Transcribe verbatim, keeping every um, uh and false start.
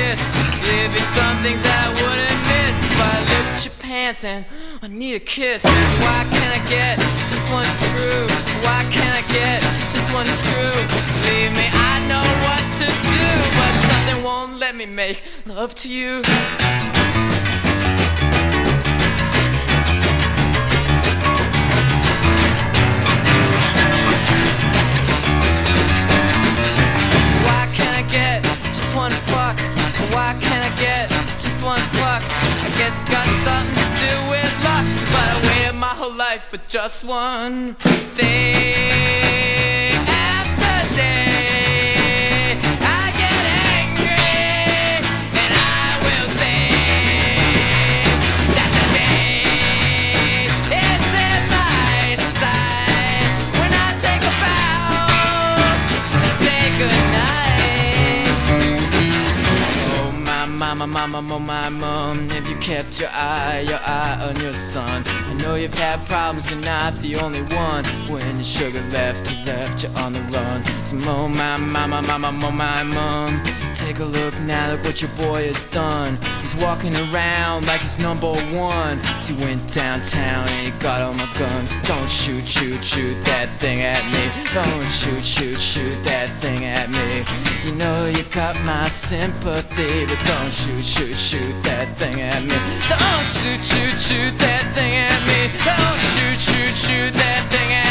kiss. There'd be some things that I wouldn't miss, but I look at your pants and I need a kiss. Why can't I get just one screw? Why can't I get just one screw? Believe me, I know what to do, but something won't let me make love to you. Why can't I get just one fuck? Why can't I get just one fuck? I guess it's got something to do with luck, but I waited my whole life for just one day after day. I get angry and I will sing that the day is in my sight when I take a bow and say goodnight. Mama, mama, oh my mom, have you kept your eye, your eye on your son? I know you've had problems, you're not the only one. When your sugar left, you left, you're on the run. So oh my mama, mama, oh my mom, take a look now, look what your boy has done. He's walking around like he's number one. So he went downtown and he got all my guns. Don't shoot, shoot, shoot that thing at me. Don't shoot, shoot, shoot that thing at me. You know you got my sympathy, but don't shoot, shoot, shoot that thing at me. Don't shoot, shoot, shoot that thing at me. Don't shoot, shoot, shoot that thing at me.